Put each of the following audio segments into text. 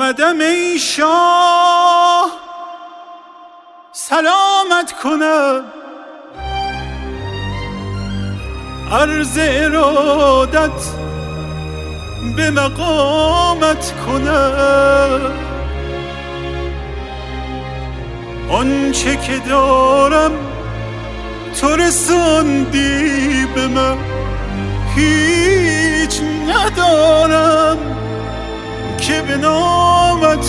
آمدم ای شاه سلامت کنم، عرض ارادت به مقامت کنم. آنچه که دارم تو رساندی به من، هیچ ندارم که به نامت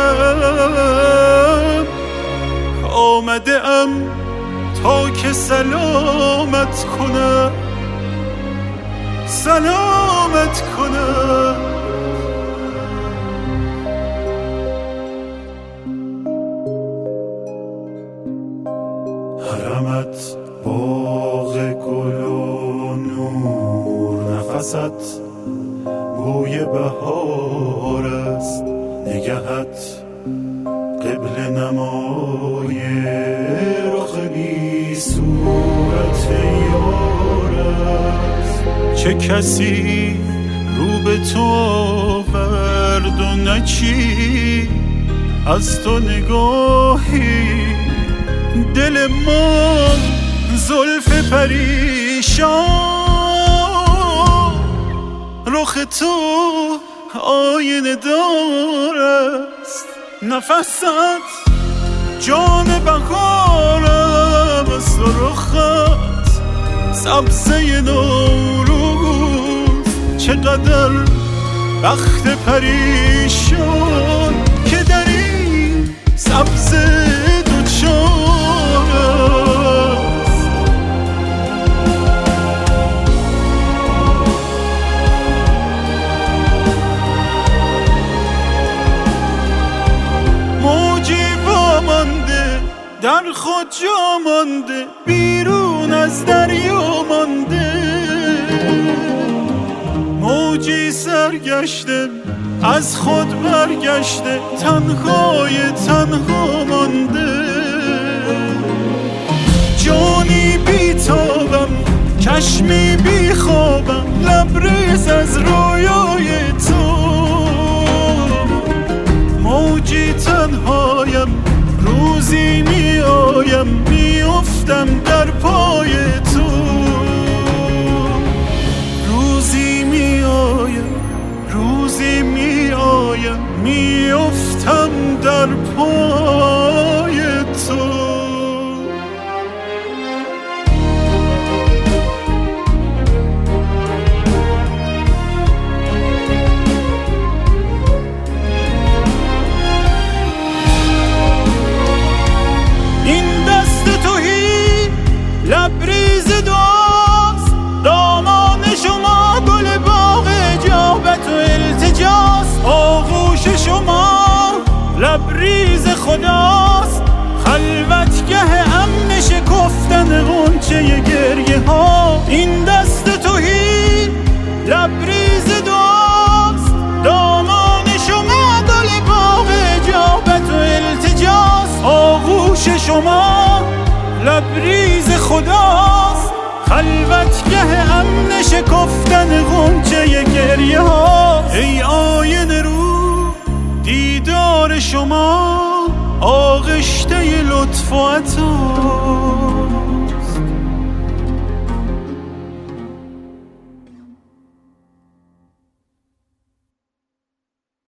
کنم. آمده ام تا که سلامت کنم، سلامت کنم. حرمت باغ گل و نور، نفست بوی بهار است، نگهت قبل نمای رخ بی صورت یار است. چه کسی رو به تو آورد و نچی از تو نگاهی، دل ما زلف پریشان، رخ تو آینه دار است. نفست جان بهارم است و رخت سبزه نوروز. چقدر بخت پریشان که در این سبزه دوچار است. موجی وامانده در خود جا مانده، بیرون از دریا مانده. موجی سرگشته از خود برگشته، تنهای تنها مانده. جانی بیتابم چشمی بیخوابم، لبریز از رویای تو. موجی تنهایم روزی می آیم، می افتم در پای تو. روزی می آیم، روزی می آیم، می افتم در پای تو. لبریز دوست دامان شما، گل باغ اجابت و التجاست. آغوش شما لبریز خداست، خلوتگه امن شکفتن غنچه گریه ها. این دست توهی لبریز دوست دامان شما، گل باغ اجابت و التجاست. آغوش شما لبریز خداست، خلوتگه امن شکفتن غنچه گریه ها. ای آینه رو دیدار شما، آغشته لطف و عطا.